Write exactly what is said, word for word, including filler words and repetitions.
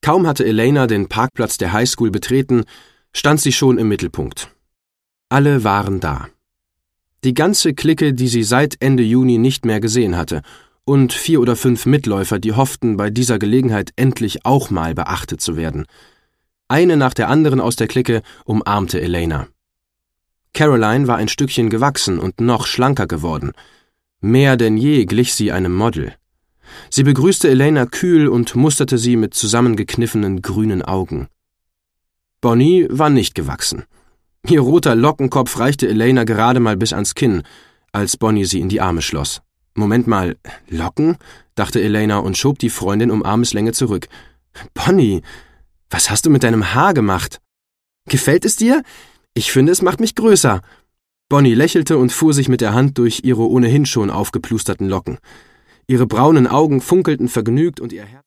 Kaum hatte Elena den Parkplatz der Highschool betreten, stand sie schon im Mittelpunkt. Alle waren da. Die ganze Clique, die sie seit Ende Juni nicht mehr gesehen hatte, und vier oder fünf Mitläufer, die hofften, bei dieser Gelegenheit endlich auch mal beachtet zu werden. Eine nach der anderen aus der Clique umarmte Elena. Caroline war ein Stückchen gewachsen und noch schlanker geworden. Mehr denn je glich sie einem Model. Sie begrüßte Elena kühl und musterte sie mit zusammengekniffenen grünen Augen. Bonnie war nicht gewachsen. Ihr roter Lockenkopf reichte Elena gerade mal bis ans Kinn, als Bonnie sie in die Arme schloss. »Moment mal, Locken?« dachte Elena und schob die Freundin um Armeslänge zurück. »Bonnie, was hast du mit deinem Haar gemacht? Gefällt es dir? Ich finde, es macht mich größer.« Bonnie lächelte und fuhr sich mit der Hand durch ihre ohnehin schon aufgeplusterten Locken. Ihre braunen Augen funkelten vergnügt und ihr Herz